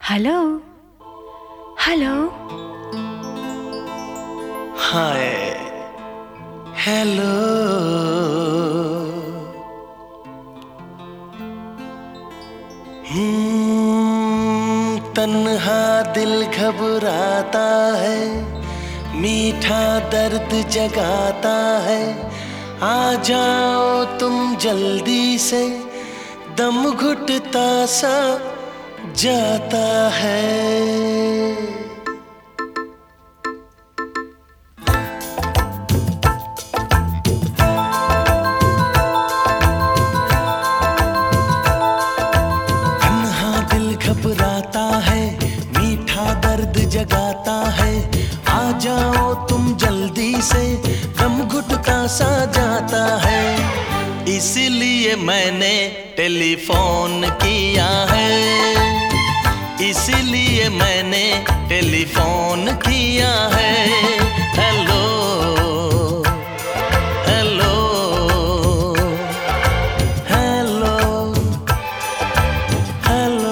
Hello hello. Hi hello. तन्हा दिल घबराता है, मीठा दर्द जगाता है। आ जाओ तुम जल्दी से, दम घुटता सा जाता है। घबराता है, मीठा दर्द जगाता है। आ जाओ तुम जल्दी से, दम घुटता सा जाता है। इसलिए मैंने टेलीफोन किया है, इसलिए मैंने टेलीफोन किया है। Hello hello hello hello.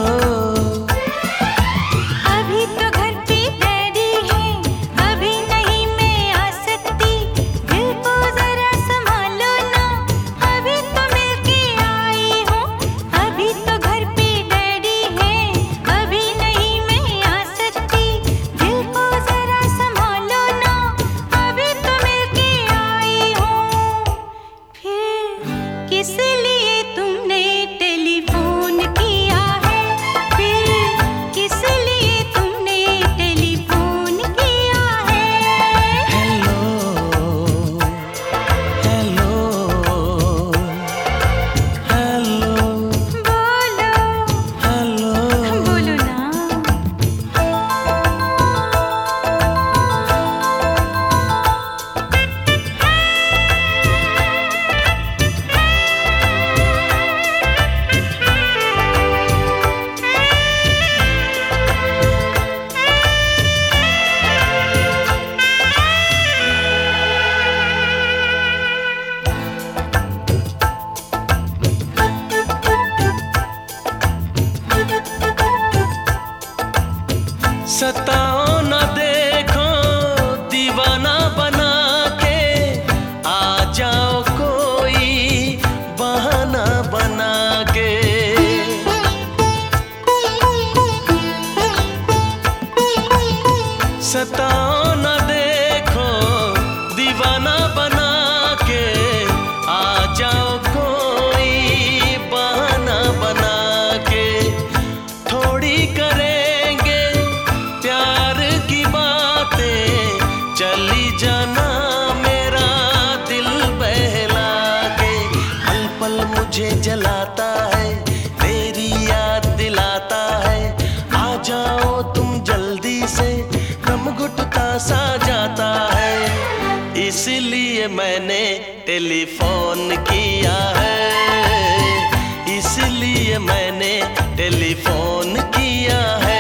सताओ न देखो दीवाना बना के, आ जाओ कोई बहाना बना के। सताओ न देखो दीवाना बना के, आ जाओ कोई बहाना बना के। थोड़ी करेंगे प्यार की बातें, चली जाना मेरा दिल बहला के। पल पल मुझे जलाता है, तेरी याद दिलाता है। आ जाओ तुम जल्दी से, दम घुटता सा जाता है। इसलिए मैंने टेलीफोन किया है, इसलिए मैंने टेलीफोन किया है।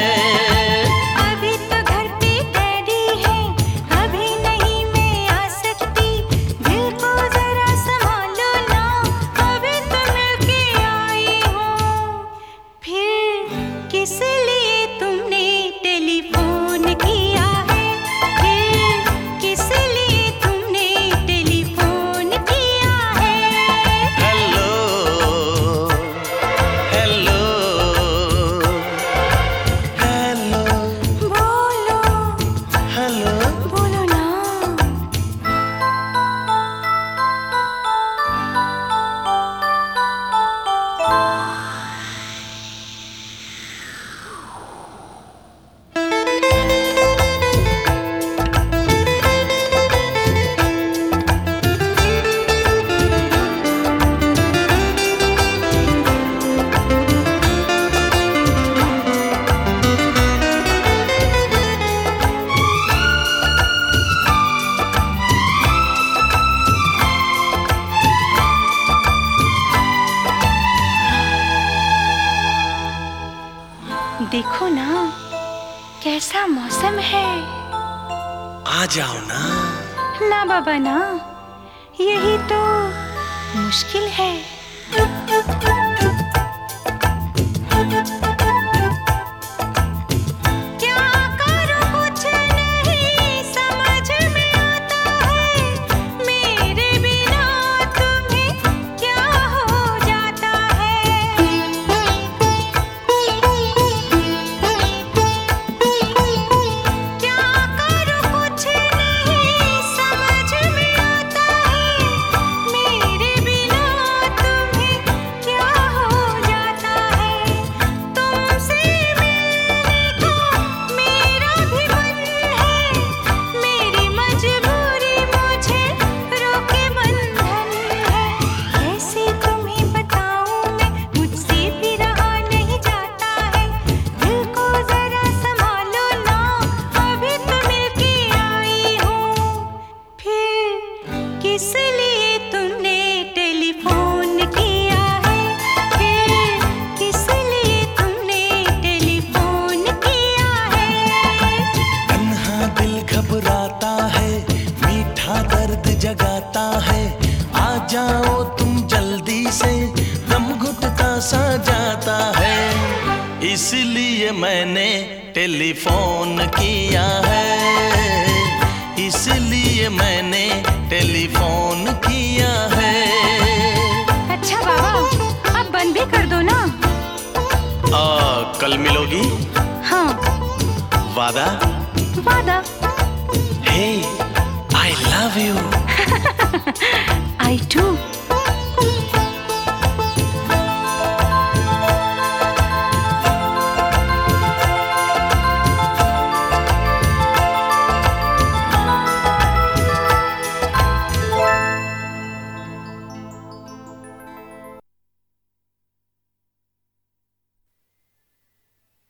देखो ना कैसा मौसम है। आ जाओ ना। ना बाबा ना, यही तो मुश्किल है। इसलिए तुमने टेलीफोन किया है, फिर इसलिए तुमने टेलीफोन किया है। तन्हा दिल घबराता है, मीठा दर्द जगाता है, आ जाओ तुम जल्दी से, दम घुटता सा जाता है, इसलिए मैंने टेलीफोन किया है, इसलिए मैंने टेलीफोन किया है। अच्छा बाबा, अब बंद भी कर दो ना। कल मिलोगी? हाँ। वादा? वादा। हे, I love you. I too.